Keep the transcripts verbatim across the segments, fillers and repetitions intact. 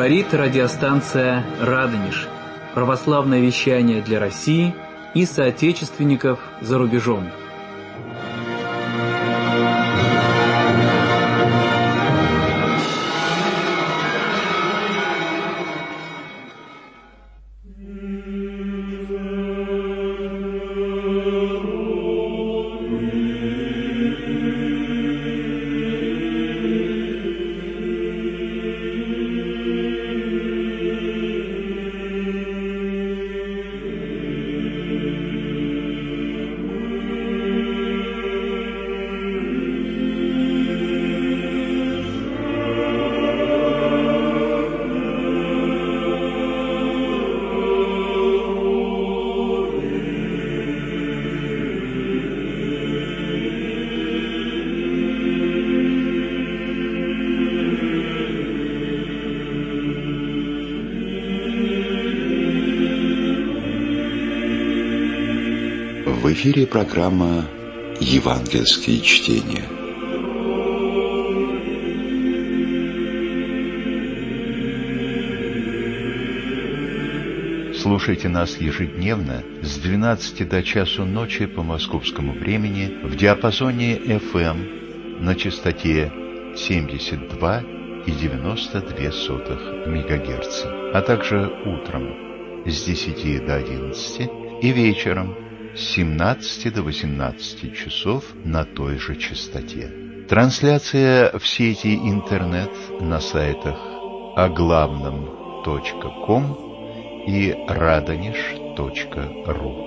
Говорит радиостанция «Радонеж». Православное вещание для России и соотечественников за рубежом. В эфире программа «Евангельские чтения». Слушайте нас ежедневно с двенадцати до часу ночи по московскому времени в диапазоне эф эм на частоте семьдесят два и девяносто две сотых мегагерца, а также утром с десяти до одиннадцати и вечером с семнадцати до восемнадцати часов на той же частоте. Трансляция в сети интернет на сайтах оглавном точка ком и радонеж точка ру.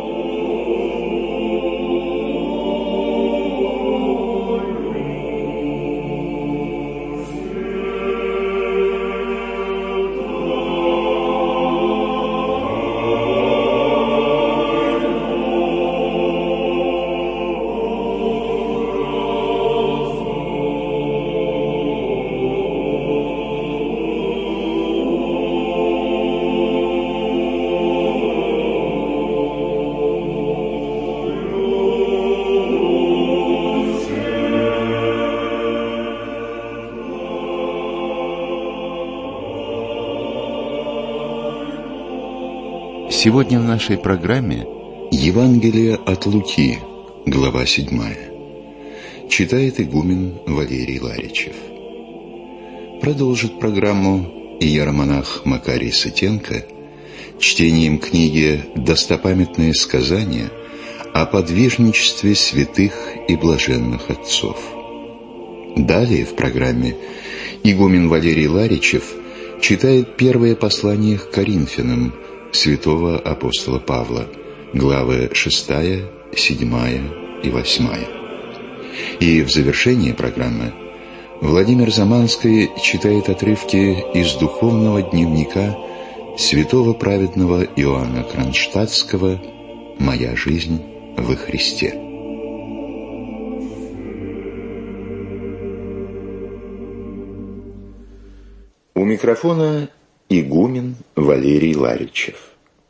Сегодня в нашей программе Евангелие от Луки, глава седьмая. Читает игумен Валерий Ларичев. Продолжит программу иеромонах Макарий Сытенко чтением книги «Достопамятные сказания» о подвижничестве святых и блаженных отцов. Далее в программе игумен Валерий Ларичев читает первое послание к Коринфянам святого апостола Павла, главы шестая, седьмая и восьмая. И в завершении программы Владимир Заманский читает отрывки из духовного дневника святого праведного Иоанна Кронштадтского «Моя жизнь во Христе». У микрофона игумен Валерий Ларичев.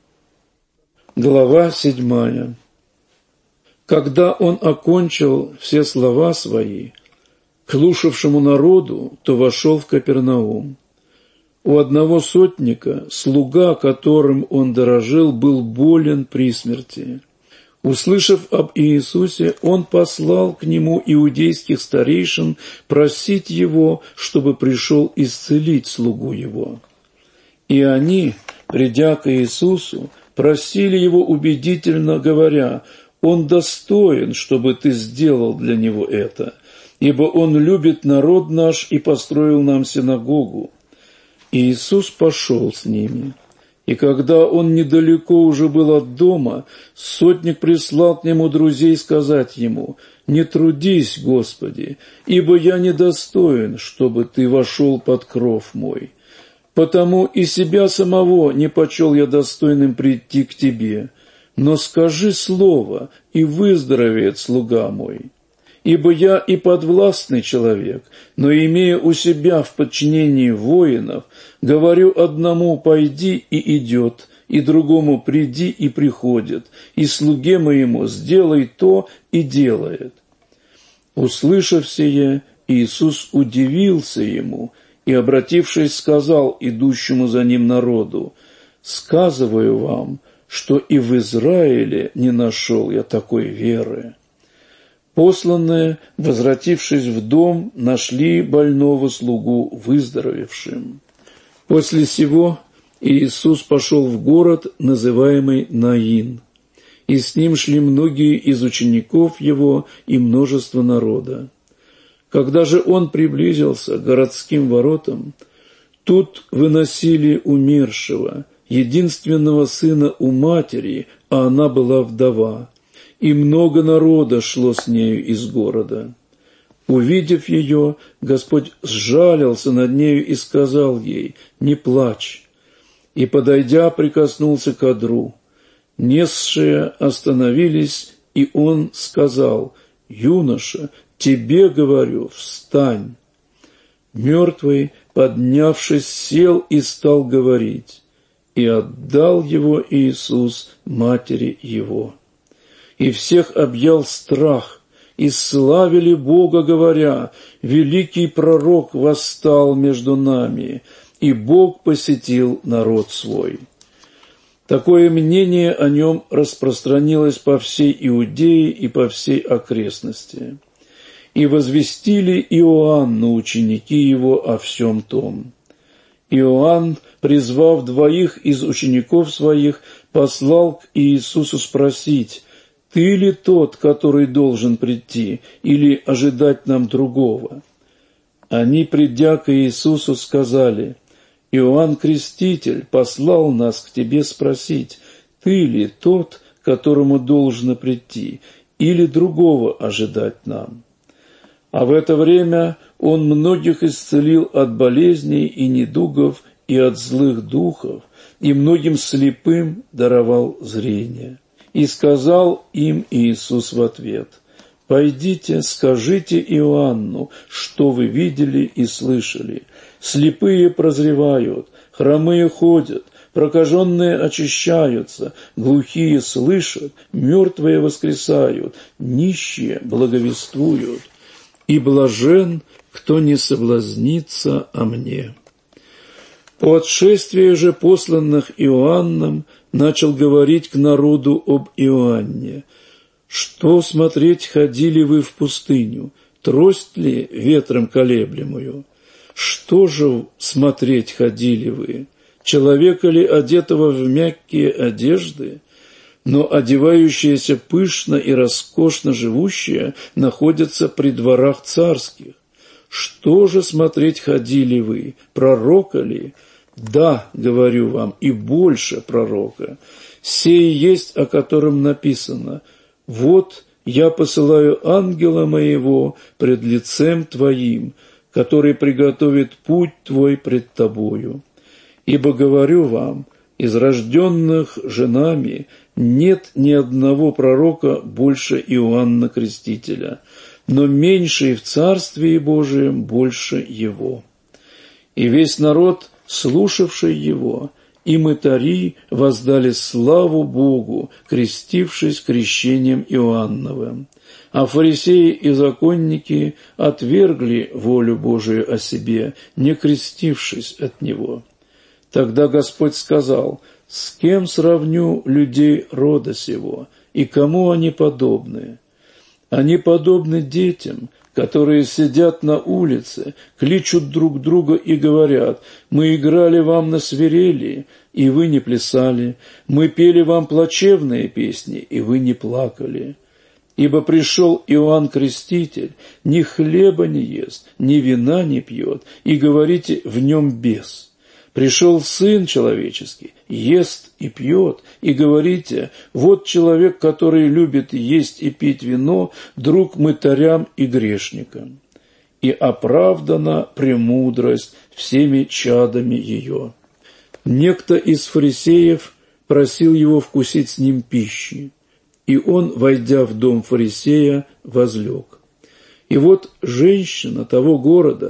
Глава седьмая. Когда он окончил все слова свои к слушавшему народу, то вошел в Капернаум. У одного сотника, слуга, которым он дорожил, был болен при смерти. Услышав об Иисусе, он послал к нему иудейских старейшин просить его, чтобы пришел исцелить слугу его. И они, придя к Иисусу, просили его убедительно, говоря: «Он достоин, чтобы ты сделал для него это, ибо он любит народ наш и построил нам синагогу». И Иисус пошел с ними. И когда он недалеко уже был от дома, сотник прислал к нему друзей сказать ему: «Не трудись, Господи, ибо я недостоин, чтобы ты вошел под кров мой. Потому и себя самого не почел я достойным прийти к тебе, но скажи слово, и выздоровеет слуга мой. Ибо я и подвластный человек, но, имея у себя в подчинении воинов, говорю одному: пойди, и идет, и другому: приди, и приходит, и слуге моему: сделай то, и делает». Услышав сие, Иисус удивился ему и, обратившись, сказал идущему за ним народу: «Сказываю вам, что и в Израиле не нашел я такой веры». Посланные, возвратившись в дом, нашли больного слугу выздоровевшим. После сего Иисус пошел в город, называемый Наин, и с ним шли многие из учеников его и множество народа. Когда же он приблизился к городским воротам, тут выносили умершего, единственного сына у матери, а она была вдова, и много народа шло с нею из города. Увидев ее, Господь сжалился над нею и сказал ей: «Не плачь». И, подойдя, прикоснулся к одру. Несшие остановились, и он сказал: «Юноша, тебе говорю, встань». Мертвый, поднявшись, сел и стал говорить, и отдал его Иисус матери его. И всех объял страх, и славили Бога, говоря: «Великий пророк восстал между нами, и Бог посетил народ свой». Такое мнение о нем распространилось по всей Иудее и по всей окрестности. И возвестили Иоанну ученики его о всем том. Иоанн, призвав двоих из учеников своих, послал к Иисусу спросить: «Ты ли тот, который должен прийти, или ожидать нам другого?» Они, придя к Иисусу, сказали: «Иоанн Креститель послал нас к тебе спросить, ты ли тот, которому должно прийти, или другого ожидать нам?» А в это время он многих исцелил от болезней и недугов и от злых духов, и многим слепым даровал зрение. И сказал им Иисус в ответ: «Пойдите, скажите Иоанну, что вы видели и слышали. Слепые прозревают, хромые ходят, прокаженные очищаются, глухие слышат, мертвые воскресают, нищие благовествуют. И блажен, кто не соблазнится о мне». По отшествии же посланных Иоанном начал говорить к народу об Иоанне: «Что смотреть ходили вы в пустыню? Трость ли ветром колеблемую? Что же смотреть ходили вы? Человека ли, одетого в мягкие одежды? Но одевающиеся пышно и роскошно живущие находятся при дворах царских. Что же смотреть ходили вы? Пророка ли? Да, говорю вам, и больше пророка. Сей есть, о котором написано: «Вот я посылаю ангела моего пред лицем твоим, который приготовит путь твой пред тобою. Ибо говорю вам, из рожденных женами нет ни одного пророка больше Иоанна Крестителя, но меньший в Царствии Божием больше его». И весь народ, слушавший его, и мытари воздали славу Богу, крестившись крещением Иоанновым. А фарисеи и законники отвергли волю Божию о себе, не крестившись от него. Тогда Господь сказал: «С кем сравню людей рода сего, и кому они подобны? Они подобны детям, которые сидят на улице, кличут друг друга и говорят: мы играли вам на свирели, и вы не плясали, мы пели вам плачевные песни, и вы не плакали. Ибо пришел Иоанн Креститель, ни хлеба не ест, ни вина не пьет, и говорите: в нем бес. Пришел Сын Человеческий, ест и пьет, и говорите: вот человек, который любит есть и пить вино, друг мытарям и грешникам. И оправдана премудрость всеми чадами ее». Некто из фарисеев просил его вкусить с ним пищи, и он, войдя в дом фарисея, возлег. И вот женщина того города,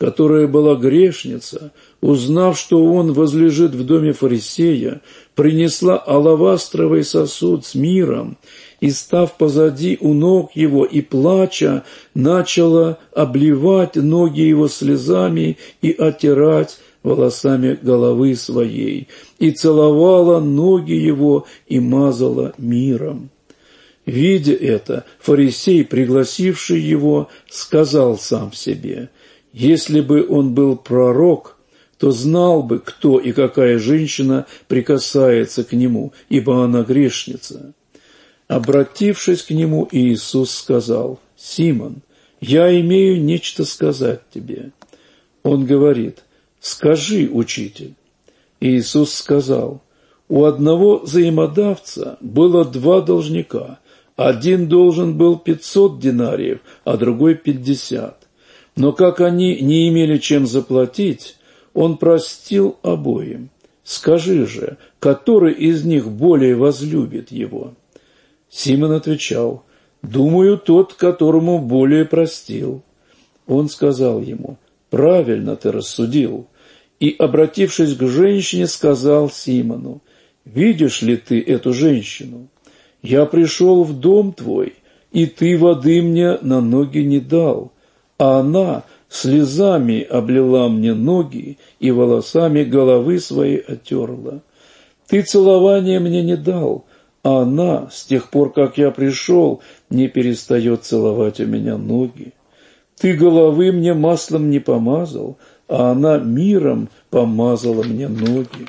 которая была грешница, узнав, что он возлежит в доме фарисея, принесла алавастровый сосуд с миром и, став позади у ног его и плача, начала обливать ноги его слезами и оттирать волосами головы своей, и целовала ноги его и мазала миром. Видя это, фарисей, пригласивший его, сказал сам себе: если бы он был пророк, то знал бы, кто и какая женщина прикасается к нему, ибо она грешница. Обратившись к нему, Иисус сказал: «Симон, я имею нечто сказать тебе». Он говорит: «Скажи, учитель». Иисус сказал: «У одного взаимодавца было два должника. Один должен был пятьсот динариев, а другой пятьдесят. Но как они не имели чем заплатить, он простил обоим. Скажи же, который из них более возлюбит его?» Симон отвечал: «Думаю, тот, которому более простил». Он сказал ему: «Правильно ты рассудил». И, обратившись к женщине, сказал Симону: «Видишь ли ты эту женщину? Я пришел в дом твой, и ты воды мне на ноги не дал, а она слезами облила мне ноги и волосами головы своей оттерла. Ты целования мне не дал, а она, с тех пор, как я пришел, не перестает целовать у меня ноги. Ты головы мне маслом не помазал, а она миром помазала мне ноги.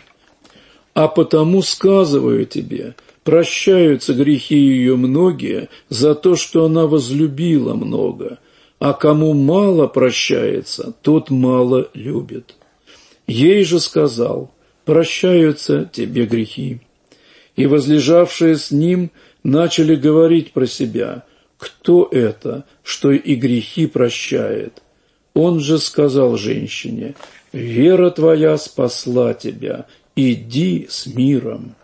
А потому сказываю тебе, прощаются грехи ее многие за то, что она возлюбила много, а кому мало прощается, тот мало любит. Ей же сказал: прощаются тебе грехи. И возлежавшие с ним начали говорить про себя: кто это, что и грехи прощает? Он же сказал женщине: вера твоя спасла тебя, иди с миром.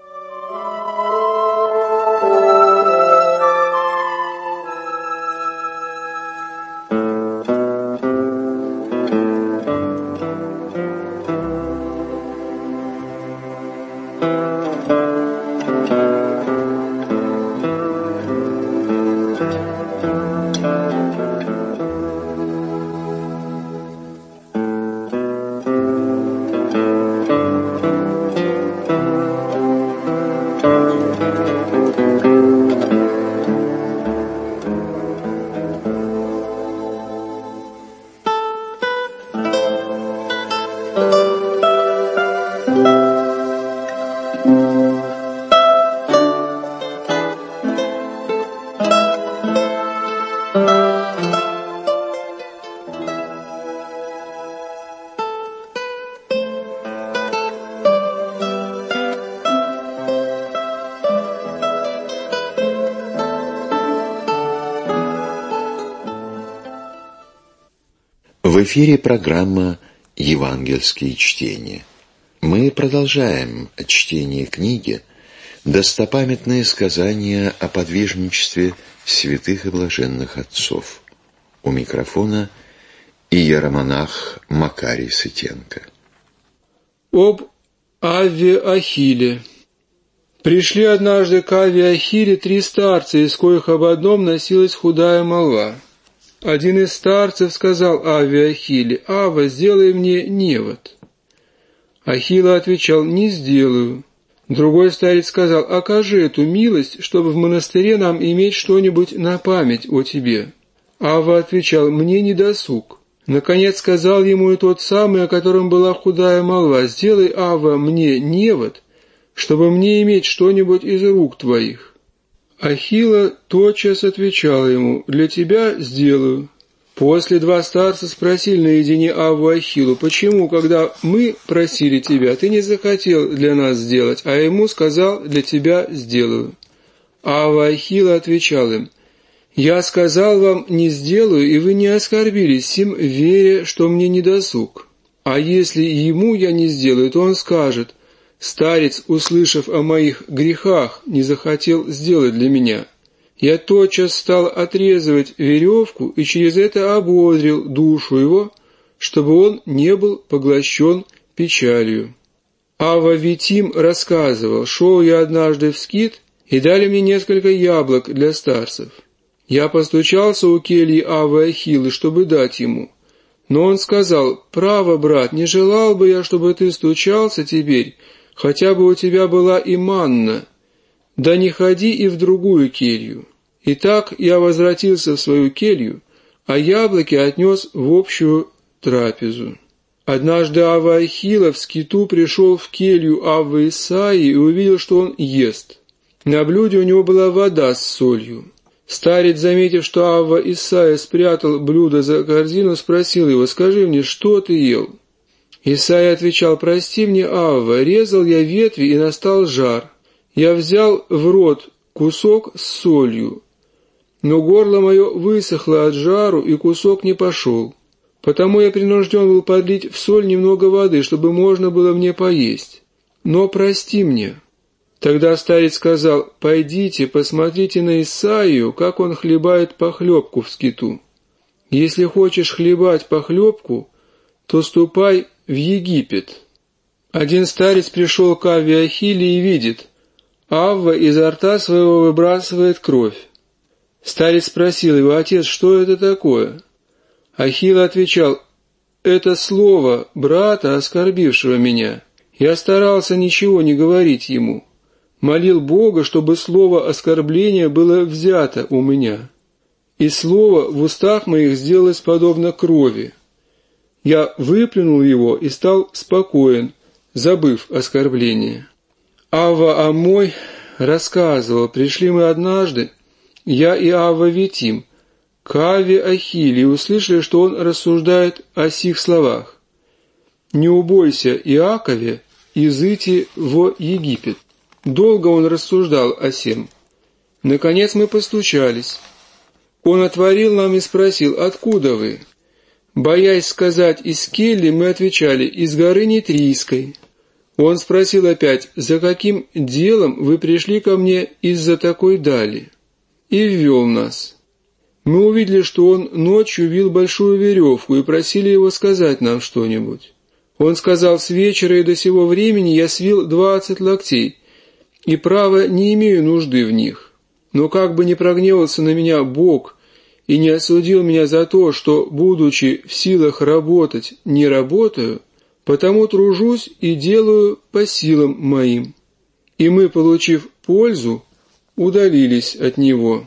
В эфире программа «Евангельские чтения». Мы продолжаем чтение книги «Достопамятные сказания о подвижничестве святых и блаженных отцов». У микрофона иеромонах Макарий Сытенко. Об Авве Ахилле. Пришли однажды к Авве Ахилле три старца, из коих об одном носилась худая молва. Один из старцев сказал Авве Ахилле: «Авва, сделай мне невод». Ахилла отвечал: «Не сделаю». Другой старец сказал: «Окажи эту милость, чтобы в монастыре нам иметь что-нибудь на память о тебе». Авва отвечал: «Мне не досуг». Наконец сказал ему и тот самый, о котором была худая молва: «Сделай, Авва, мне невод, чтобы мне иметь что-нибудь из рук твоих». Ахилла тотчас отвечал ему: «Для тебя сделаю». После два старца спросили наедине Авву Ахиллу: «Почему, когда мы просили тебя, ты не захотел для нас сделать, а ему сказал: для тебя сделаю?» Авва Ахилла отвечал им: «Я сказал вам: не сделаю, и вы не оскорбились сим, веря, что мне не досуг. А если ему я не сделаю, то он скажет: старец, услышав о моих грехах, не захотел сделать для меня. Я тотчас стал отрезывать веревку и через это ободрил душу его, чтобы он не был поглощен печалью. Авва Витим рассказывал: «Шел я однажды в скит, и дали мне несколько яблок для старцев. Я постучался у кельи Аввы Ахиллы, чтобы дать ему. Но он сказал: право, брат, не желал бы я, чтобы ты стучался теперь, хотя бы у тебя была и манна. Да не ходи и в другую келью». Итак, я возвратился в свою келью, а яблоки отнес в общую трапезу. Однажды Авва Ахилла в скиту пришел в келью Аввы Исаии и увидел, что он ест. На блюде у него была вода с солью. Старец, заметив, что Авва Исаия спрятал блюдо за корзину, спросил его: «Скажи мне, что ты ел?» Исаия отвечал: «Прости мне, Авва, резал я ветви, и настал жар. Я взял в рот кусок с солью, но горло мое высохло от жару, и кусок не пошел. Потому я принужден был подлить в соль немного воды, чтобы можно было мне поесть. Но прости мне». Тогда старец сказал: «Пойдите, посмотрите на Исаию, как он хлебает похлебку в скиту. Если хочешь хлебать похлебку, то ступай в Египет». Один старец пришел к Авве Ахилле и видит: Авва изо рта своего выбрасывает кровь. Старец спросил его: «Отец, что это такое?» Ахилла отвечал: «Это слово брата, оскорбившего меня. Я старался ничего не говорить ему. Молил Бога, чтобы слово оскорбления было взято у меня. И слово в устах моих сделалось подобно крови. Я выплюнул его и стал спокоен, забыв оскорбление». Авва Аммой рассказывал: «Пришли мы однажды, я и Авва Витим, к Авве Ахилле, и услышали, что он рассуждает о сих словах: «Не убойся, Иакове, изыти во Египет». Долго он рассуждал о сем. Наконец мы постучались. Он отворил нам и спросил: «Откуда вы?» Боясь сказать «из Келли», мы отвечали: «из горы Нитрийской». Он спросил опять: «За каким делом вы пришли ко мне из-за такой дали?» И ввел нас. Мы увидели, что он ночью вил большую веревку, и просили его сказать нам что-нибудь. Он сказал: «С вечера и до сего времени я свил двадцать локтей, и право не имею нужды в них. Но как бы не прогневался на меня Бог и не осудил меня за то, что, будучи в силах работать, не работаю, потому тружусь и делаю по силам моим». И мы, получив пользу, удалились от него.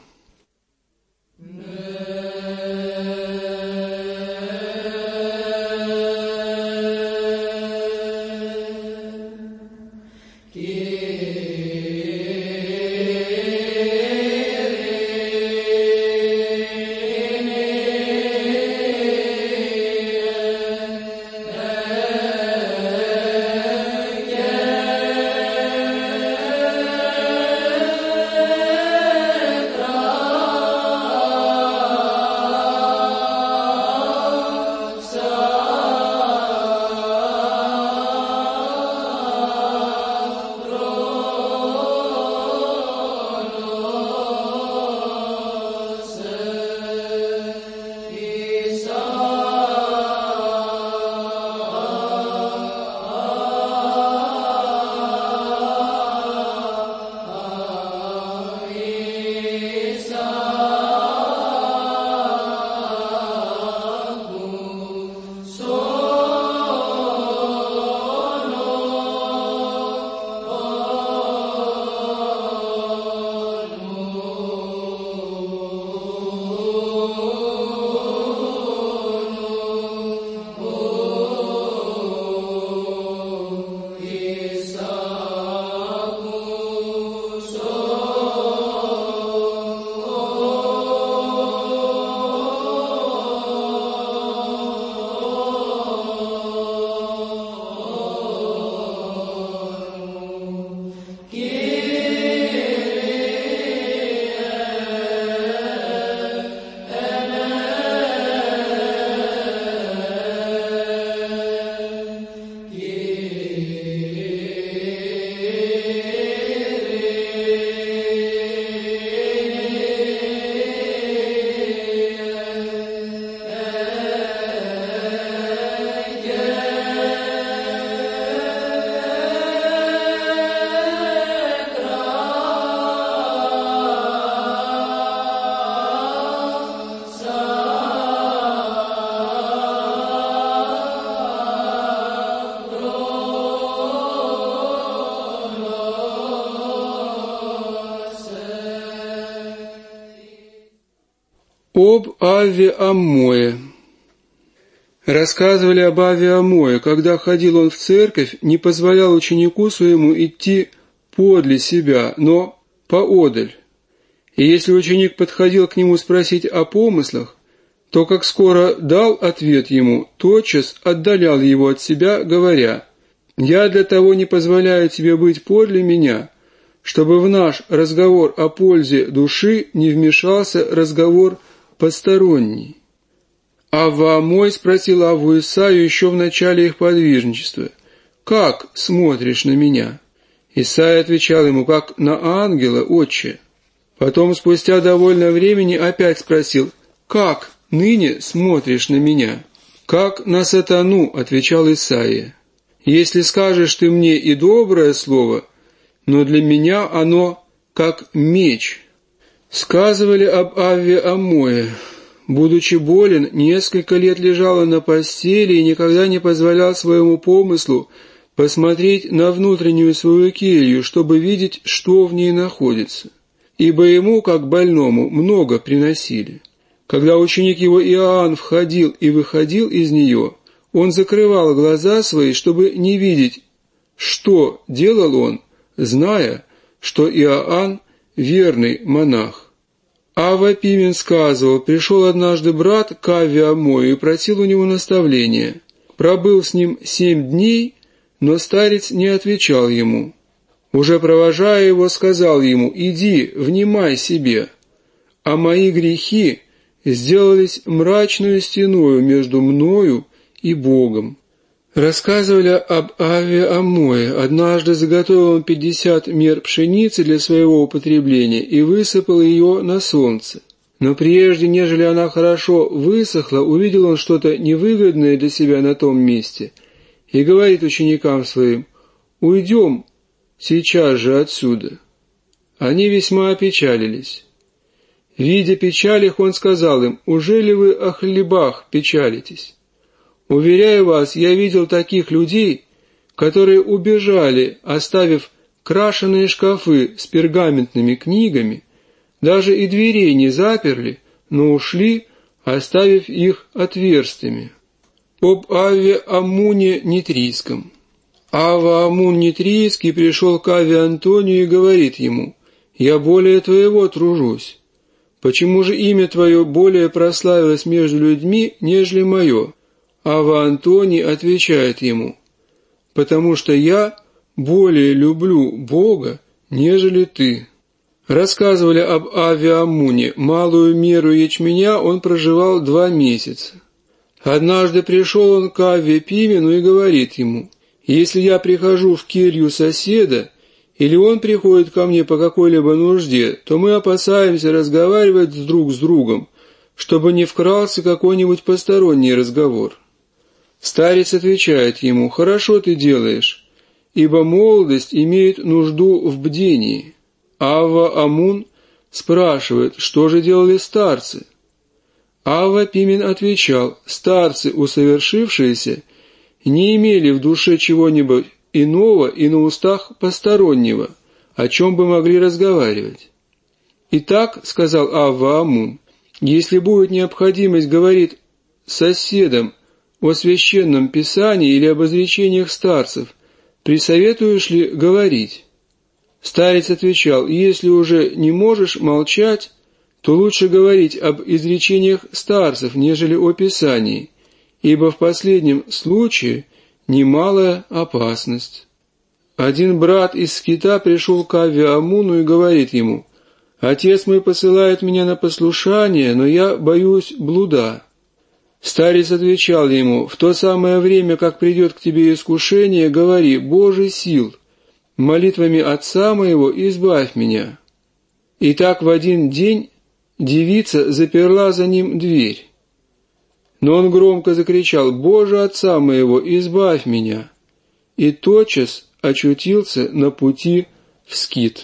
Об Авве Аммое. Рассказывали об Авве Аммое. Когда ходил он в церковь, не позволял ученику своему идти подле себя, но поодаль. И если ученик подходил к нему спросить о помыслах, то, как скоро дал ответ ему, тотчас отдалял его от себя, говоря: «Я для того не позволяю тебе быть подле меня, чтобы в наш разговор о пользе души не вмешался разговор посторонний». Авва Аммой спросил Авву Исаию еще в начале их подвижничества: «Как смотришь на меня?» Исаия отвечал ему: «Как на ангела, отче». Потом, спустя довольно времени, опять спросил: «Как ныне смотришь на меня?» «Как на сатану», — отвечал Исаия. «Если скажешь ты мне и доброе слово, но для меня оно как меч». Сказывали об Авве Аммое. Будучи болен, несколько лет лежал он на постели и никогда не позволял своему помыслу посмотреть на внутреннюю свою келью, чтобы видеть, что в ней находится. Ибо ему, как больному, много приносили. Когда ученик его Иоанн входил и выходил из нее, он закрывал глаза свои, чтобы не видеть, что делал он, зная, что Иоанн — верный монах. Авва Пимен сказывал: пришел однажды брат к Авве Аммою и просил у него наставления. Пробыл с ним семь дней, но старец не отвечал ему. Уже провожая его, сказал ему: «Иди, внимай себе, а мои грехи сделались мрачную стеною между мною и Богом». Рассказывали об Авве Аммое. Однажды заготовил он пятьдесят мер пшеницы для своего употребления и высыпал ее на солнце. Но прежде, нежели она хорошо высохла, увидел он что-то невыгодное для себя на том месте и говорит ученикам своим: «Уйдем сейчас же отсюда». Они весьма опечалились. Видя печаль их, он сказал им: «Ужели вы о хлебах печалитесь? Уверяю вас, я видел таких людей, которые убежали, оставив крашеные шкафы с пергаментными книгами, даже и дверей не заперли, но ушли, оставив их отверстыми». Об Авве Аммуне Нитрийском. Авва Аммун Нитрийский пришел к Авве Антонию и говорит ему: «Я более твоего тружусь. Почему же имя твое более прославилось между людьми, нежели мое?» Авва Антоний отвечает ему: «Потому что я более люблю Бога, нежели ты». Рассказывали об Авве Аммуне. Малую меру ячменя он проживал два месяца. Однажды пришел он к Авве Пимену и говорит ему: «Если я прихожу в келью соседа, или он приходит ко мне по какой-либо нужде, то мы опасаемся разговаривать друг с другом, чтобы не вкрался какой-нибудь посторонний разговор». Старец отвечает ему: «Хорошо ты делаешь, ибо молодость имеет нужду в бдении». Авва Аммун спрашивает: «Что же делали старцы?» Авва Пимен отвечал: «Старцы, усовершившиеся, не имели в душе чего-нибудь иного и на устах постороннего, о чем бы могли разговаривать». «Итак, — сказал Авва Аммун, — если будет необходимость говорить с соседом о священном писании или об изречениях старцев, присоветуешь ли говорить?» Старец отвечал: «Если уже не можешь молчать, то лучше говорить об изречениях старцев, нежели о писании, ибо в последнем случае немалая опасность». Один брат из скита пришел к Авве Аммуну и говорит ему: «Отец мой посылает меня на послушание, но я боюсь блуда». Старец отвечал ему: «В то самое время, как придет к тебе искушение, говори: Боже сил, молитвами отца моего избавь меня». И так в один день девица заперла за ним дверь. Но он громко закричал: «Боже отца моего, избавь меня!» И тотчас очутился на пути в скит.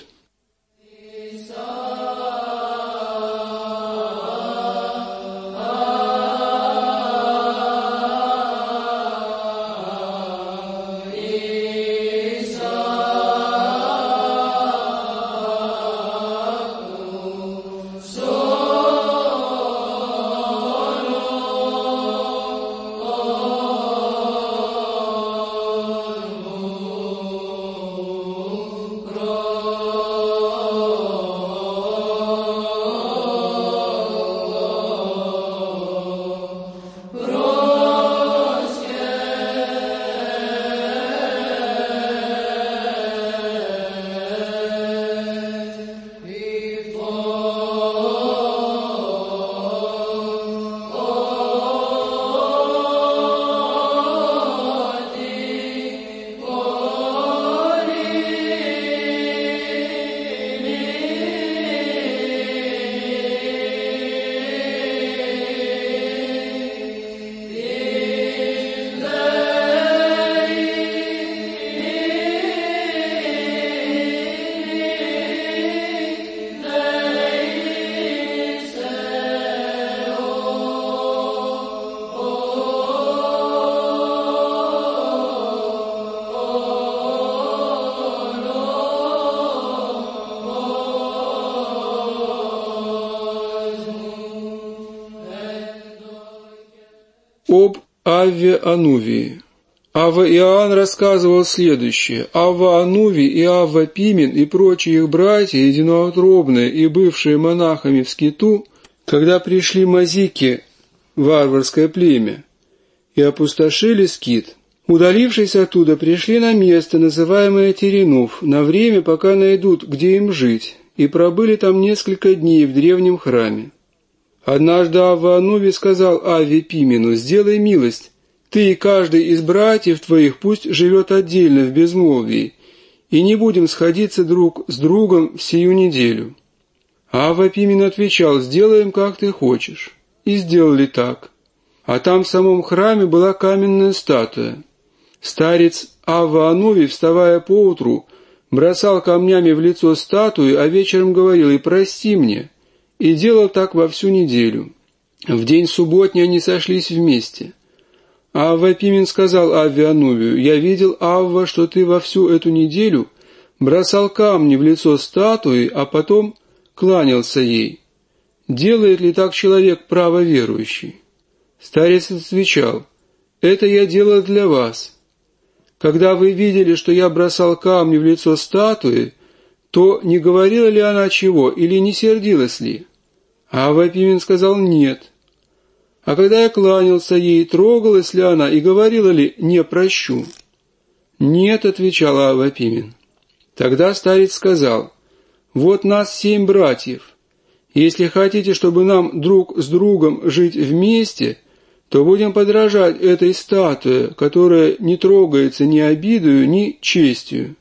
об Авве Анувии. Авва Иоанн рассказывал следующее. Авва Анувий и Авва Пимен и прочие их братья, единоутробные и бывшие монахами в скиту, когда пришли мазики, варварское племя, и опустошили скит, удалившись оттуда, пришли на место, называемое Теренуф, на время, пока найдут, где им жить, и пробыли там несколько дней в древнем храме. Однажды Авва Анувий сказал Авве Пимену: «Сделай милость, ты и каждый из братьев твоих пусть живет отдельно в безмолвии, и не будем сходиться друг с другом в сию неделю». А Авва Пимен отвечал: «Сделаем, как ты хочешь». И сделали так. А там в самом храме была каменная статуя. Старец Авва Анувий, вставая поутру, бросал камнями в лицо статуи, а вечером говорил: «И прости мне», и делал так во всю неделю. В день субботний они сошлись вместе. Авва Пимен сказал Авве Анувию: «Я видел, Авва, что ты во всю эту неделю бросал камни в лицо статуи, а потом кланялся ей. Делает ли так человек правоверующий?» Старец отвечал: «Это я делал для вас. Когда вы видели, что я бросал камни в лицо статуи, то не говорила ли она чего или не сердилась ли?» А Авва Пимен сказал: «Нет». «А когда я кланялся ей, трогалась ли она и говорила ли: не прощу?» «Нет», — отвечал Авва Пимен. Тогда старец сказал: «Вот нас семь братьев. Если хотите, чтобы нам друг с другом жить вместе, то будем подражать этой статуе, которая не трогается ни обидою, ни честью.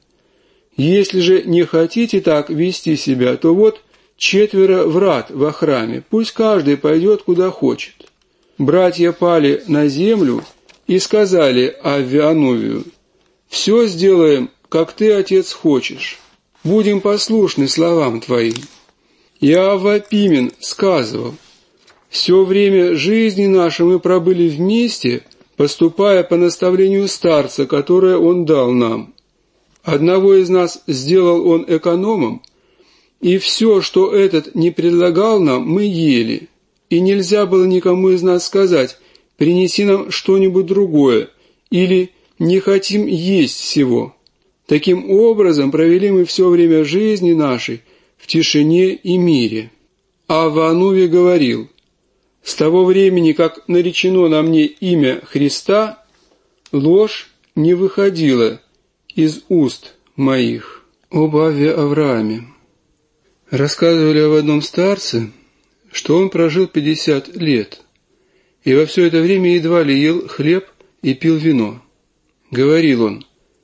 Если же не хотите так вести себя, то вот четверо врат во храме, пусть каждый пойдет куда хочет». Братья пали на землю и сказали Авве Анувию: «Все сделаем, как ты, отец, хочешь. Будем послушны словам твоим». И Авва Пимен сказывал: «Все время жизни нашей мы пробыли вместе, поступая по наставлению старца, которое он дал нам. Одного из нас сделал он экономом, и все, что этот не предлагал нам, мы ели. И нельзя было никому из нас сказать: принеси нам что-нибудь другое, или не хотим есть всего. Таким образом провели мы все время жизни нашей в тишине и мире». Авва Анувий говорил: «С того времени, как наречено на мне имя Христа, ложь не выходила из уст моих». Об Авве Аврааме. Рассказывали об одном старце, что он прожил пятьдесят лет, и во все это время едва ли ел хлеб и пил вино. Говорил он: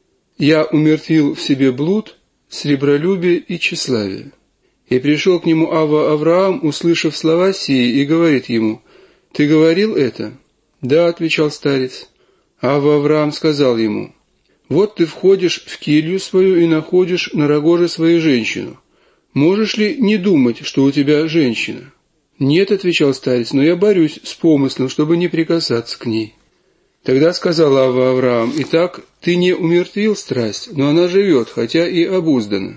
«Я умертвил в себе блуд, сребролюбие и тщеславие». И пришел к нему Авва Авраам, услышав слова сии, и говорит ему: «Ты говорил это?» «Да», — отвечал старец. Авва Авраам сказал ему: «Вот ты входишь в келью свою и находишь на рогоже свою женщину. Можешь ли не думать, что у тебя женщина?» «Нет», — отвечал старец, — «но я борюсь с помыслом, чтобы не прикасаться к ней». Тогда сказал Авва Авраам: «Итак, ты не умертвил страсть, но она живет, хотя и обуздана».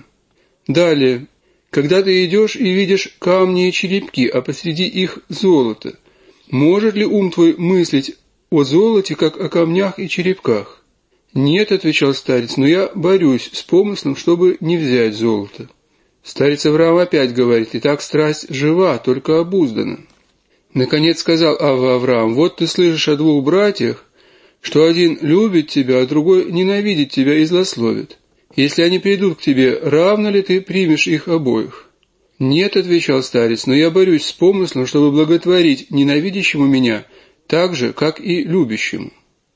Далее: «Когда ты идешь и видишь камни и черепки, а посреди их золото, может ли ум твой мыслить о золоте, как о камнях и черепках?» «Нет», — отвечал старец, — «но я борюсь с помыслом, чтобы не взять золото». Старец Авраам опять говорит: «Итак, страсть жива, только обуздана». Наконец сказал Авва Авраам: «Вот ты слышишь о двух братьях, что один любит тебя, а другой ненавидит тебя и злословит. Если они придут к тебе, равно ли ты примешь их обоих?» «Нет», — отвечал старец, — «но я борюсь с помыслом, чтобы благотворить ненавидящему меня так же, как и любящему».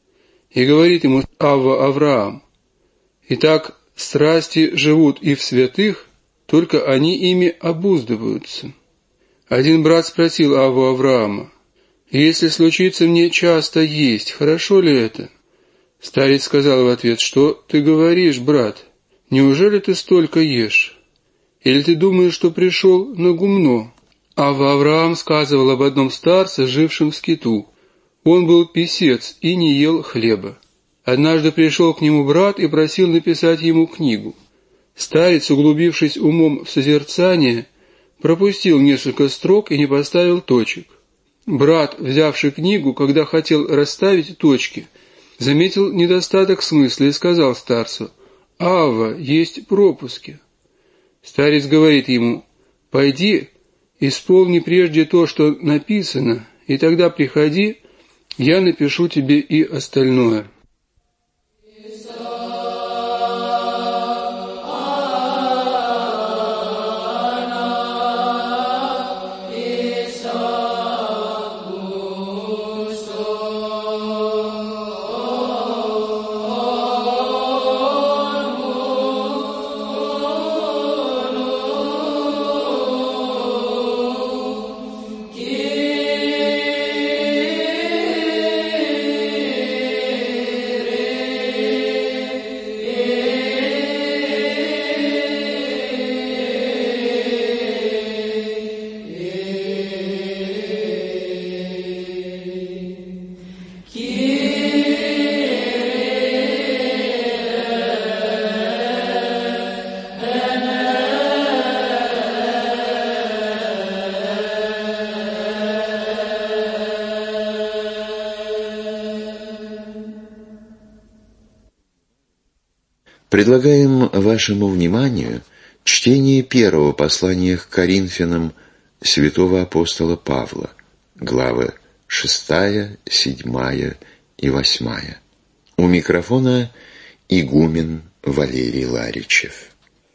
И говорит ему Авва Авраам: «Итак, страсти живут и в святых, только они ими обуздываются». Один брат спросил Авву Авраама: «Если случится мне часто есть, хорошо ли это?» Старец сказал в ответ: «Что ты говоришь, брат? Неужели ты столько ешь? Или ты думаешь, что пришел на гумно?» Авва Авраам сказывал об одном старце, жившем в скиту. Он был писец и не ел хлеба. Однажды пришел к нему брат и просил написать ему книгу. Старец, углубившись умом в созерцание, пропустил несколько строк и не поставил точек. Брат, взявший книгу, когда хотел расставить точки, заметил недостаток смысла и сказал старцу: «Авва, есть пропуски». Старец говорит ему: «Пойди, исполни прежде то, что написано, и тогда приходи, я напишу тебе и остальное». Предлагаем вашему вниманию чтение первого послания к Коринфянам святого апостола Павла, главы шестая, седьмая и восьмая. У микрофона игумен Валерий Ларичев.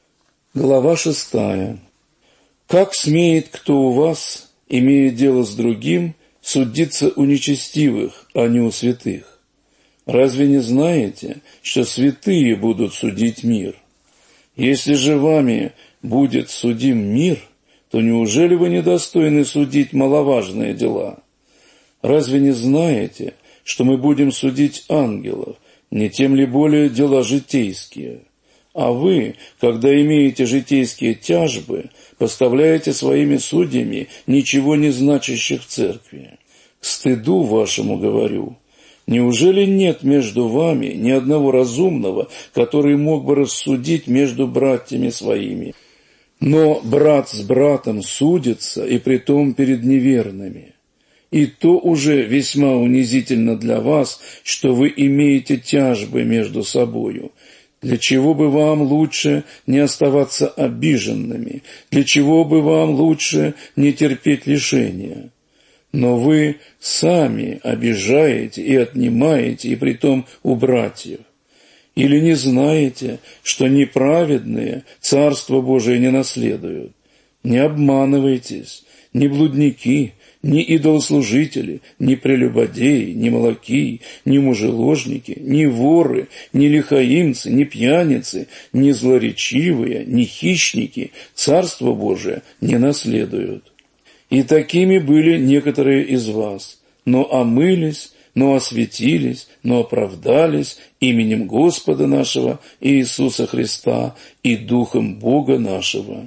Глава шестая. «Как смеет кто у вас, имея дело с другим, судиться у нечестивых, а не у святых? Разве не знаете, что святые будут судить мир? Если же вами будет судим мир, то неужели вы недостойны судить маловажные дела? Разве не знаете, что мы будем судить ангелов, не тем ли более дела житейские? А вы, когда имеете житейские тяжбы, поставляете своими судьями ничего не значащих в церкви. К стыду вашему говорю. Неужели нет между вами ни одного разумного, который мог бы рассудить между братьями своими? Но брат с братом судится, и притом перед неверными. И то уже весьма унизительно для вас, что вы имеете тяжбы между собою. Для чего бы вам лучше не оставаться обиженными? Для чего бы вам лучше не терпеть лишения? Но вы сами обижаете и отнимаете, и притом у братьев. Или не знаете, что неправедные Царство Божие не наследуют? Не обманывайтесь, ни блудники, ни идолослужители, ни прелюбодеи, ни молоки, ни мужеложники, ни воры, ни лихаимцы, ни пьяницы, ни злоречивые, ни хищники Царство Божие не наследуют. И такими были некоторые из вас, но омылись, но осветились, но оправдались именем Господа нашего Иисуса Христа и Духом Бога нашего.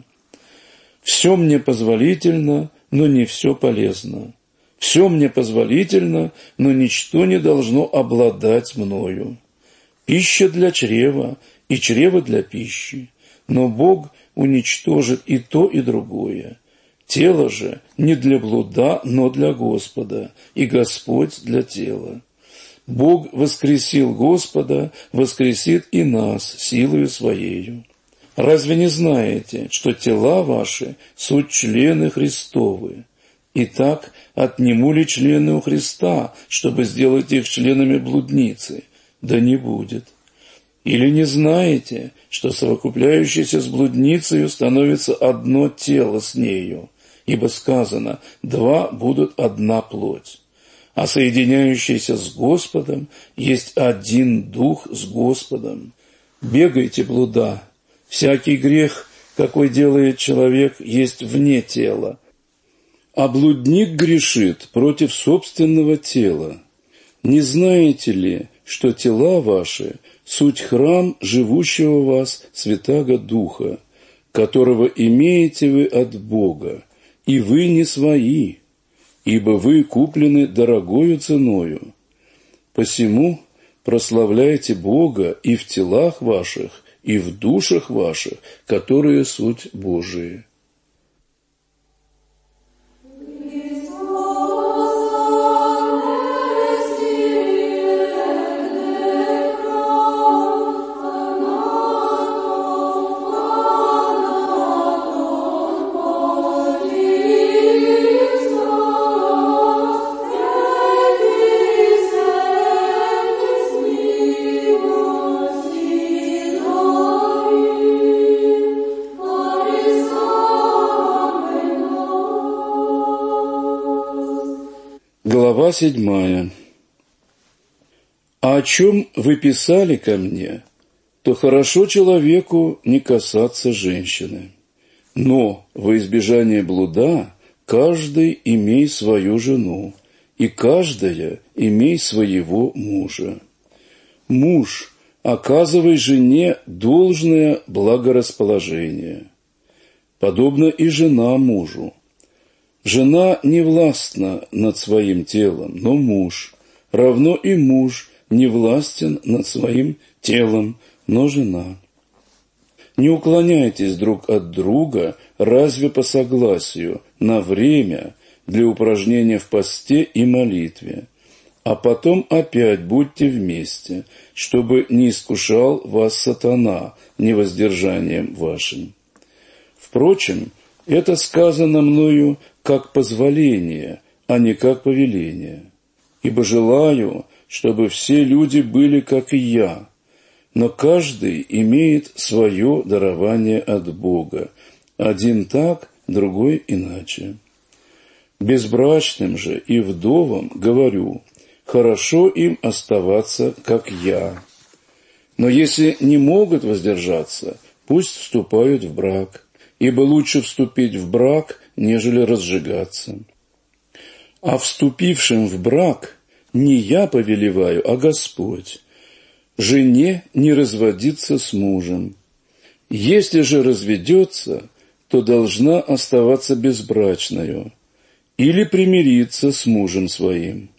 Все мне позволительно, но не все полезно. Все мне позволительно, но ничто не должно обладать мною. Пища для чрева, и чрево для пищи, но Бог уничтожит и то, и другое. Тело же не для блуда, но для Господа, и Господь для тела. Бог воскресил Господа, воскресит и нас силою Своею. Разве не знаете, что тела ваши суть члены Христовы? Итак, отниму ли члены у Христа, чтобы сделать их членами блудницы? Да не будет. Или не знаете, что совокупляющийся с блудницею становится одно тело с нею? Ибо сказано: два будут одна плоть. А соединяющийся с Господом есть один дух с Господом. Бегайте, блуда. Всякий грех, какой делает человек, есть вне тела. А блудник грешит против собственного тела. Не знаете ли, что тела ваши – суть храм живущего в вас Святаго Духа, которого имеете вы от Бога, и вы не свои, ибо вы куплены дорогою ценою. Посему прославляйте Бога и в телах ваших, и в душах ваших, которые суть Божии. Христос Глава седьмая. «А о чем вы писали ко мне, то хорошо человеку не касаться женщины. Но во избежание блуда каждый имей свою жену, и каждая имей своего мужа. Муж, оказывай жене должное благорасположение. Подобно и жена мужу. Жена не властна над своим телом, но муж, равно и муж не властен над своим телом, но жена. Не уклоняйтесь друг от друга, разве по согласию, на время для упражнения в посте и молитве, а потом опять будьте вместе, чтобы не искушал вас сатана невоздержанием вашим. Впрочем, это сказано мною как позволение, а не как повеление, ибо желаю, чтобы все люди были, как и я, но каждый имеет свое дарование от Бога, один так, другой иначе. Безбрачным же и вдовам говорю, хорошо им оставаться, как я. Но если не могут воздержаться, пусть вступают в брак, ибо лучше вступить в брак, нежели разжигаться. А вступившим в брак не я повелеваю, а Господь. Жене не разводиться с мужем. Если же разведется, то должна оставаться безбрачною или примириться с мужем своим.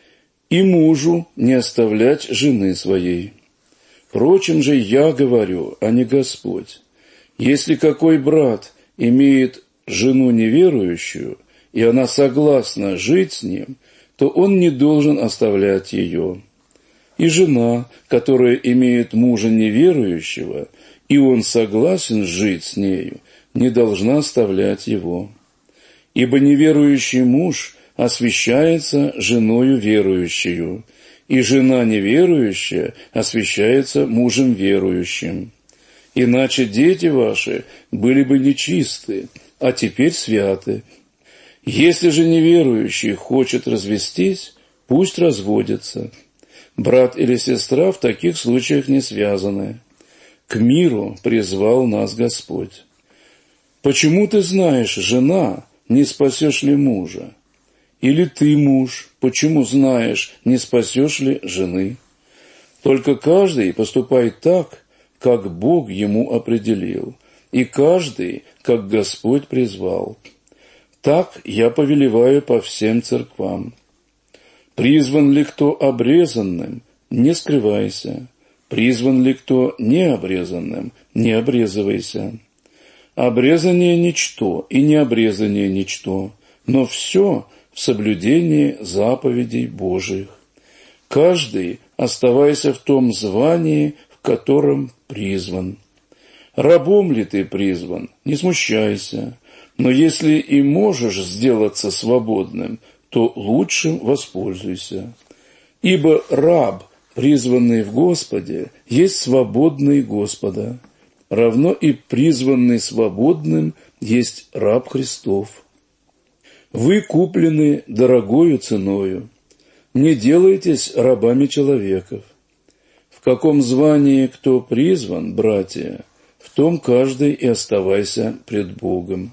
И мужу не оставлять жены своей. Впрочем же я говорю, а не Господь. Если какой брат имеет жену неверующую, и она согласна жить с ним, то он не должен оставлять ее. И жена, которая имеет мужа неверующего, и он согласен жить с нею, не должна оставлять его. Ибо неверующий муж освящается женою верующую, и жена неверующая освящается мужем верующим. Иначе дети ваши были бы нечисты, а теперь святы. Если же неверующий хочет развестись, пусть разводится. Брат или сестра в таких случаях не связаны. К миру призвал нас Господь. Почему ты знаешь, жена, не спасешь ли мужа? Или ты, муж, почему знаешь, не спасешь ли жены? Только каждый поступает так, как Бог ему определил, и каждый, как Господь призвал. Так я повелеваю по всем церквам. Призван ли кто обрезанным, не скрывайся. Призван ли кто необрезанным, не обрезывайся. Обрезание ничто, и необрезание ничто, но все в соблюдении заповедей Божиих. Каждый, оставайся в том звании, в котором призван. Рабом ли ты призван, не смущайся, но если и можешь сделаться свободным, то лучшим воспользуйся. Ибо раб, призванный в Господе, есть свободный Господа, равно и призванный свободным есть раб Христов. Вы куплены дорогою ценою, не делайтесь рабами человеков. В каком звании кто призван, братья, в том каждый и оставайся пред Богом.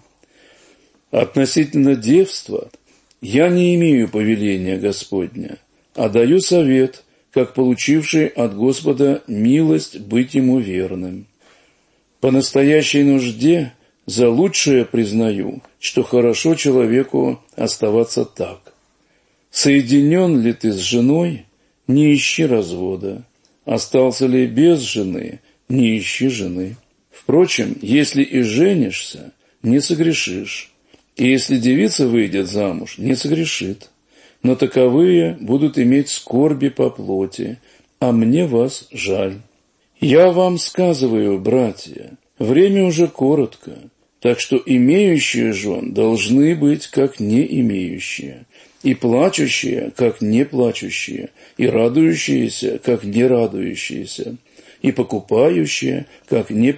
Относительно девства я не имею повеления Господня, а даю совет, как получивший от Господа милость быть ему верным. По настоящей нужде за лучшее признаю, что хорошо человеку оставаться так. Соединен ли ты с женой, не ищи развода. Остался ли без жены, не ищи жены. Впрочем, если и женишься, не согрешишь. И если девица выйдет замуж, не согрешит. Но таковые будут иметь скорби по плоти, а мне вас жаль. Я вам сказываю, братья, время уже коротко, так что имеющие жен должны быть как не имеющие, и плачущие, как не плачущие, и радующиеся, как не радующиеся, и покупающие, как не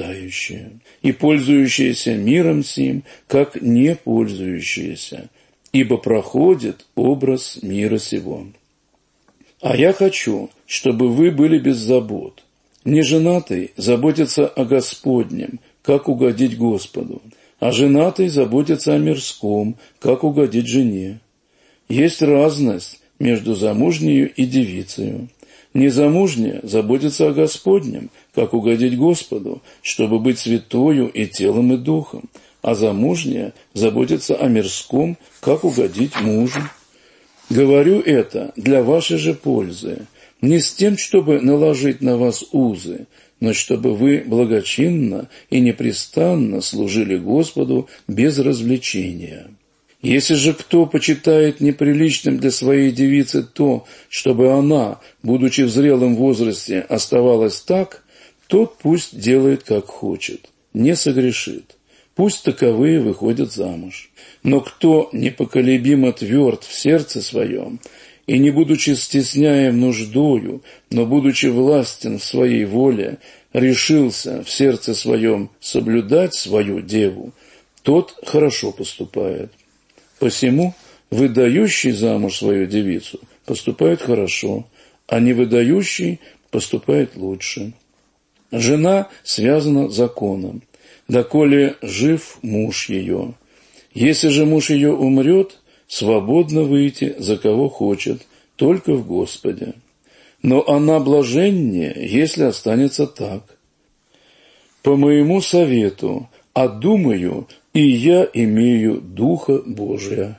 приобретающие, и пользующиеся миром сим, как не пользующиеся, ибо проходит образ мира сего. А я хочу, чтобы вы были без забот. Неженатый заботится о Господнем, как угодить Господу, а женатый заботится о мирском, как угодить жене. Есть разность между замужнею и девицею. Незамужняя заботится о Господнем, как угодить Господу, чтобы быть святою и телом, и духом, а замужняя заботится о мирском, как угодить мужу. Говорю это для вашей же пользы, не с тем, чтобы наложить на вас узы, но чтобы вы благочинно и непрестанно служили Господу без развлечения. Если же кто почитает неприличным для своей девицы то, чтобы она, будучи в зрелом возрасте, оставалась так, тот пусть делает, как хочет, не согрешит. Пусть таковые выходят замуж. Но кто непоколебимо тверд в сердце своем, и не будучи стесняем нуждою, но будучи властен в своей воле, решился в сердце своем соблюдать свою деву, тот хорошо поступает. Посему выдающий замуж свою девицу поступает хорошо, а не выдающий поступает лучше. Жена связана законом, доколе жив муж ее. Если же муж ее умрет, свободно выйти за кого хочет, только в Господе. Но она блаженнее, если останется так. По моему совету, а думаю, и я имею Духа Божия.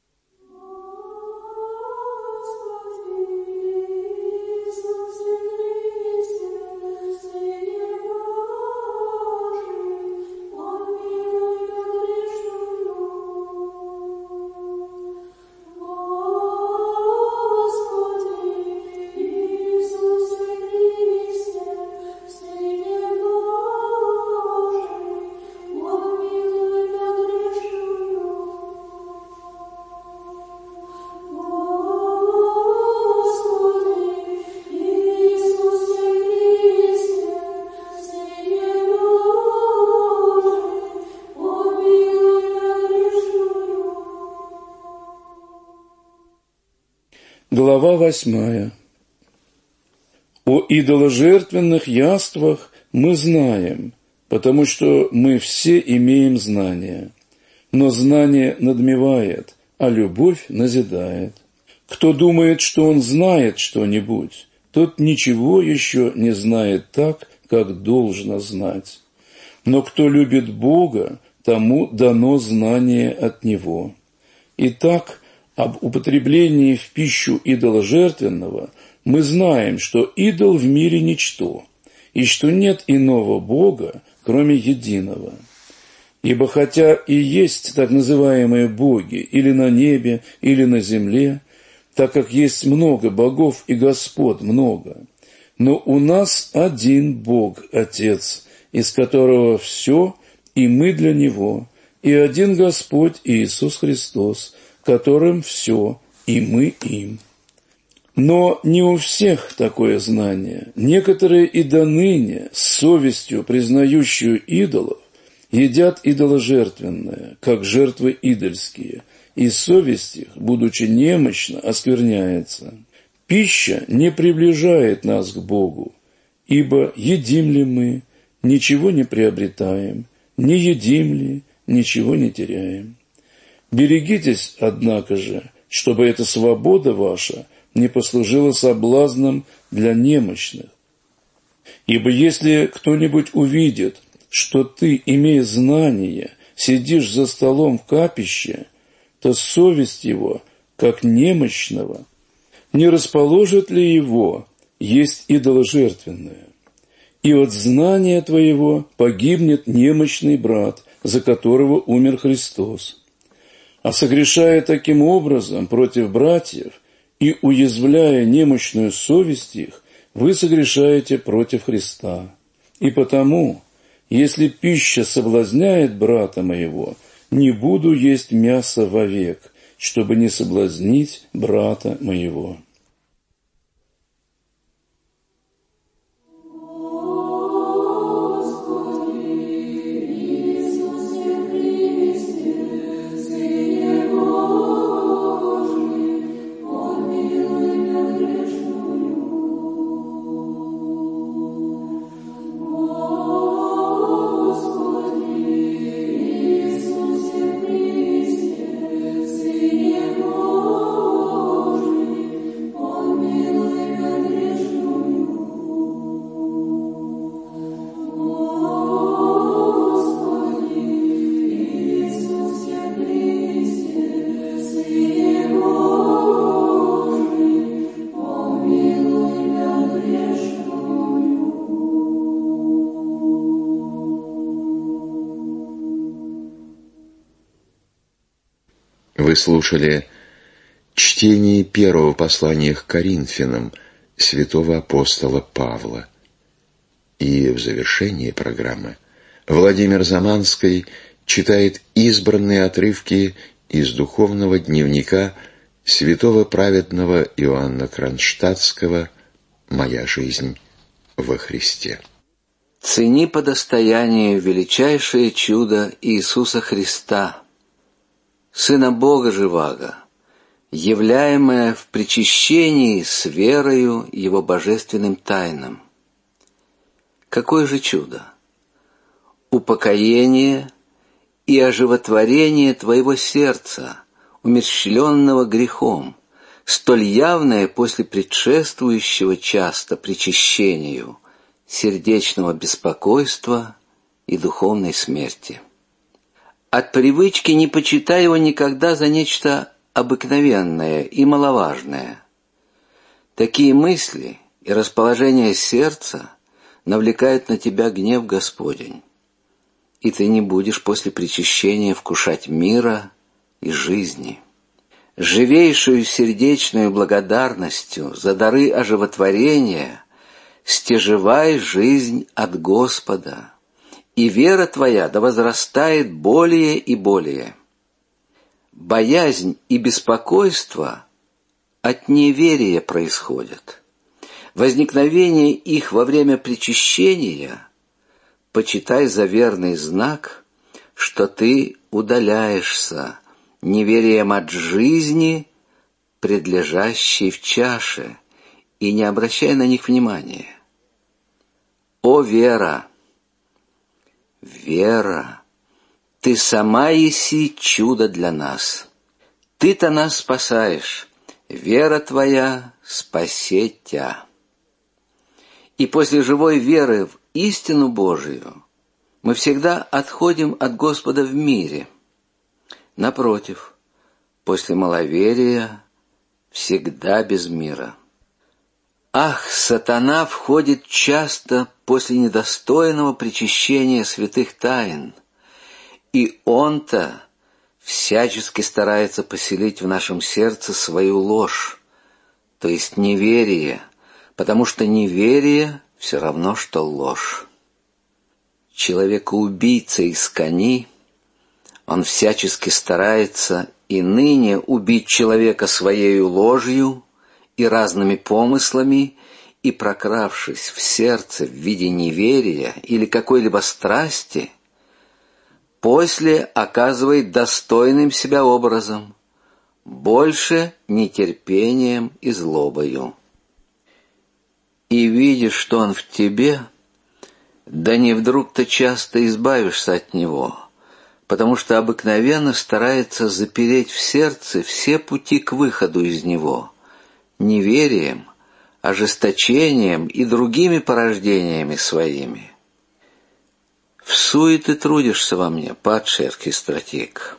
Глава восьмая. О идоложертвенных яствах мы знаем, потому что мы все имеем знание. Но знание надмевает, а любовь назидает. Кто думает, что он знает что-нибудь, тот ничего еще не знает так, как должно знать. Но кто любит Бога, тому дано знание от Него. Итак, об употреблении в пищу идоложертвенного мы знаем, что идол в мире ничто, и что нет иного Бога, кроме единого. Ибо хотя и есть так называемые боги или на небе, или на земле, так как есть много богов и господ много, но у нас один Бог, Отец, из которого все, и мы для Него, и один Господь Иисус Христос, которым все, и мы им. Но не у всех такое знание. Некоторые и до ныне, с совестью признающую идолов, едят идоложертвенное, как жертвы идольские, и совесть их, будучи немощна, оскверняется. Пища не приближает нас к Богу, ибо едим ли мы, ничего не приобретаем, не едим ли, ничего не теряем. Берегитесь, однако же, чтобы эта свобода ваша не послужила соблазном для немощных. Ибо если кто-нибудь увидит, что ты, имея знание, сидишь за столом в капище, то совесть его, как немощного, не расположит ли его есть идоложертвенное? И от знания твоего погибнет немощный брат, за которого умер Христос. А согрешая таким образом против братьев и уязвляя немощную совесть их, вы согрешаете против Христа. И потому, если пища соблазняет брата моего, не буду есть мясо вовек, чтобы не соблазнить брата моего». Oh Вы слушали чтение первого послания к Коринфянам святого апостола Павла. И в завершении программы Владимир Заманский читает избранные отрывки из духовного дневника святого праведного Иоанна Кронштадтского «Моя жизнь во Христе». Цени по достоянию величайшее чудо Иисуса Христа, Сына Бога Живаго, являемое в причащении с верою Его божественным тайнам. Какое же чудо! Упокоение и оживотворение твоего сердца, умерщвленного грехом, столь явное после предшествующего часто причащению, сердечного беспокойства и духовной смерти. От привычки не почитай его никогда за нечто обыкновенное и маловажное. Такие мысли и расположение сердца навлекают на тебя гнев Господень, и ты не будешь после причащения вкушать мира и жизни. Живейшую сердечную благодарностью за дары оживотворения стяжевай жизнь от Господа, и вера твоя да возрастает более и более. Боязнь и беспокойство от неверия происходят. Возникновение их во время причащения почитай за верный знак, что ты удаляешься неверием от жизни, предлежащей в чаше, и не обращай на них внимания. О, вера! Вера! Ты сама еси чудо для нас. Ты-то нас спасаешь, вера твоя спасет тебя. И после живой веры в истину Божию мы всегда отходим от Господа в мире. Напротив, после маловерия всегда без мира. Ах, сатана входит часто после недостойного причащения святых тайн, и он-то всячески старается поселить в нашем сердце свою ложь, то есть неверие, потому что неверие все равно, что ложь. Человека-убийца из кони, он всячески старается и ныне убить человека своей ложью и разными помыслами, и, прокравшись в сердце в виде неверия или какой-либо страсти, после оказывает достойным себя образом, больше нетерпением и злобою. И видишь, что он в тебе, да не вдруг-то часто избавишься от него, потому что обыкновенно старается запереть в сердце все пути к выходу из него, неверием, ожесточением и другими порождениями своими. Всуе ты трудишься во мне, падший архистратик.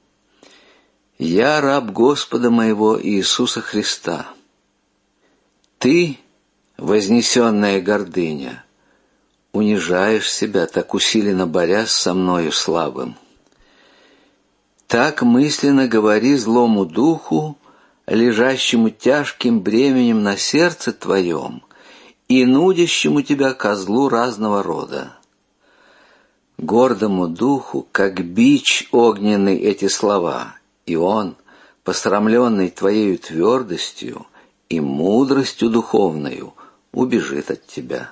Я раб Господа моего Иисуса Христа. Ты, вознесенная гордыня, унижаешь себя, так усиленно борясь со мною слабым. Так мысленно говори злому духу, лежащему тяжким бременем на сердце твоем и нудящему тебя козлу разного рода. Гордому духу, как бич огненный, эти слова, и он, посрамленный твоею твердостью и мудростью духовною, убежит от тебя.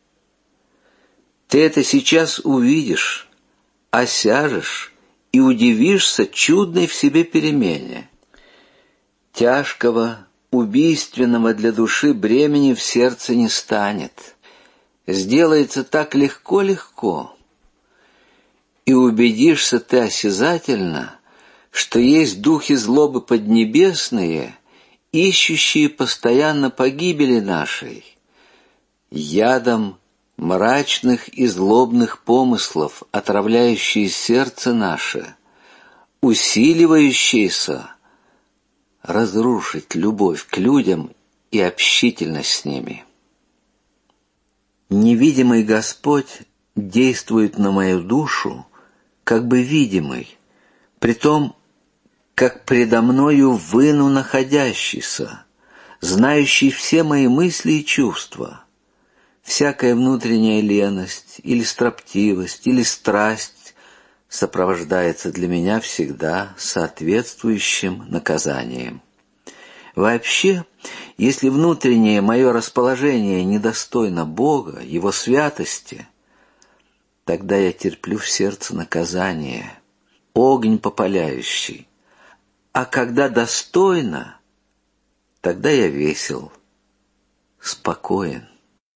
Ты это сейчас увидишь, осяжешь и удивишься чудной в себе перемене. Тяжкого, убийственного для души бремени в сердце не станет. Сделается так легко-легко. И убедишься ты осязательно, что есть духи злобы поднебесные, ищущие постоянно погибели нашей, ядом мрачных и злобных помыслов, отравляющие сердце наше, усиливающиеся разрушить любовь к людям и общительность с ними. Невидимый Господь действует на мою душу, как бы видимый, притом как предо мною выну находящийся, знающий все мои мысли и чувства. Всякая внутренняя леность или строптивость или страсть сопровождается для меня всегда соответствующим наказанием. Вообще, если внутреннее мое расположение недостойно Бога, Его святости, тогда я терплю в сердце наказание, огонь попаляющий. А когда достойно, тогда я весел, спокоен.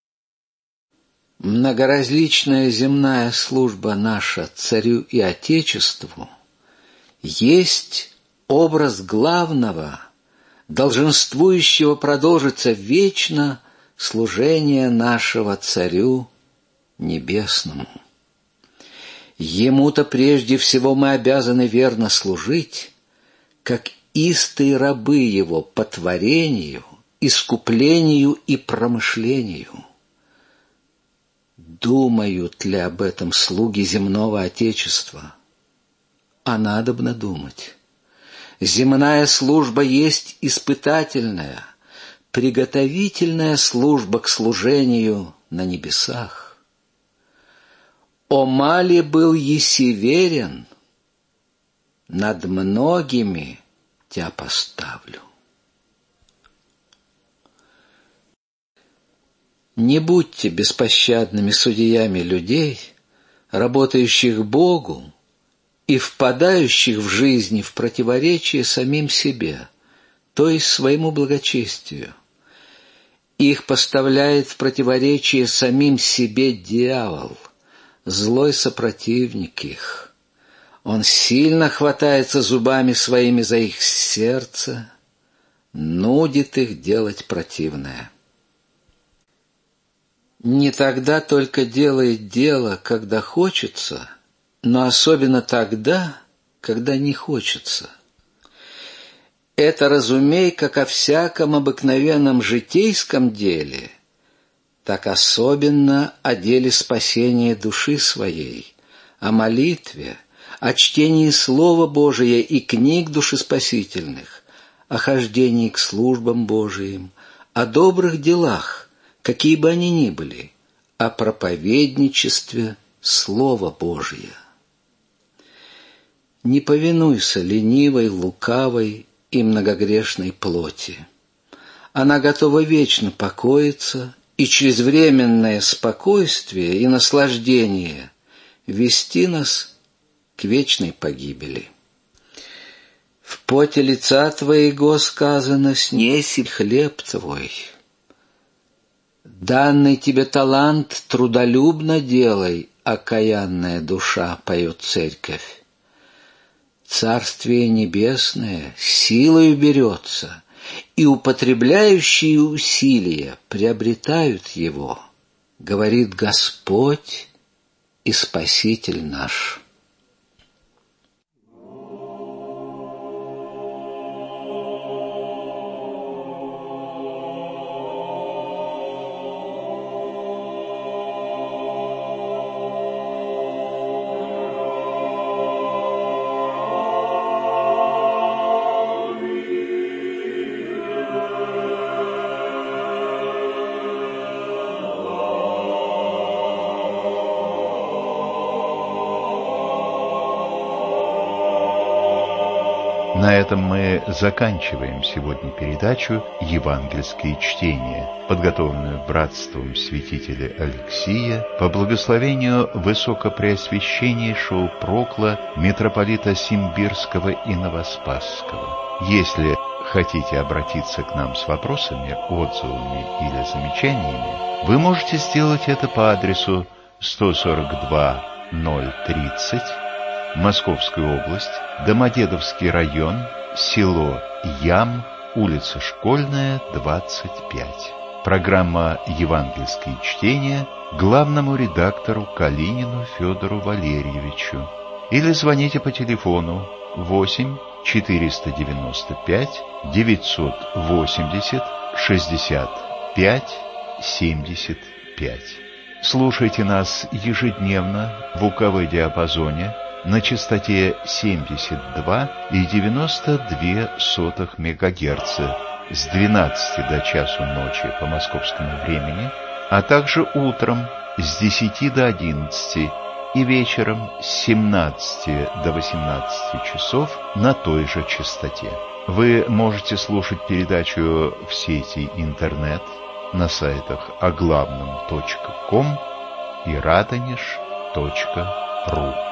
Многоразличная земная служба наша Царю и Отечеству есть образ главного, долженствующего продолжиться вечно служения нашего Царю Небесному. Ему-то прежде всего мы обязаны верно служить, как истые рабы Его по творению, искуплению и промышлению. Думают ли об этом слуги земного Отечества? А надобно думать. Земная служба есть испытательная, приготовительная служба к служению на небесах. О мале был еси верен, над многими тебя поставлю. Не будьте беспощадными судьями людей, работающих Богу и впадающих в жизни в противоречие самим себе, то есть своему благочестию. Их поставляет в противоречие самим себе дьявол, злой сопротивник их. Он сильно хватается зубами своими за их сердце, нудит их делать противное. Не тогда только делает дело, когда хочется, но особенно тогда, когда не хочется. Это разумей, как о всяком обыкновенном житейском деле, так особенно о деле спасения души своей, о молитве, о чтении Слова Божия и книг душеспасительных, о хождении к службам Божиим, о добрых делах, какие бы они ни были, о проповедничестве Слова Божия. Не повинуйся ленивой, лукавой и многогрешной плоти. Она готова вечно покоиться и через временное спокойствие и наслаждение вести нас к вечной погибели. В поте лица твоего сказано: снеси хлеб твой. Данный тебе талант трудолюбно делай, окаянная душа, поет церковь. Царствие небесное силою берется, и употребляющие усилия приобретают его, говорит Господь и Спаситель наш. На этом мы заканчиваем сегодня передачу «Евангельские чтения», подготовленную братством святителя Алексия по благословению высокопреосвященнейшего прокла митрополита Симбирского и Новоспасского. Если хотите обратиться к нам с вопросами, отзывами или замечаниями, вы можете сделать это по адресу сто сорок два ноль тридцать, Московская область, Домодедовский район, село Ям, улица Школьная, двадцать пять. Программа «Евангельские чтения» главному редактору Калинину Федору Валерьевичу. Или звоните по телефону восемь четыреста девяносто пять девятьсот восемьдесят шестьдесят пять семьдесят пять. Слушайте нас ежедневно в УКВ-диапазоне на частоте семьдесят два и девяносто две сотых мегагерца с двенадцати до часу ночи по московскому времени, а также утром с десяти до одиннадцати и вечером с семнадцати до восемнадцати часов на той же частоте. Вы можете слушать передачу в сети интернет на сайтах оглавном точка ком и радонеж точка ру.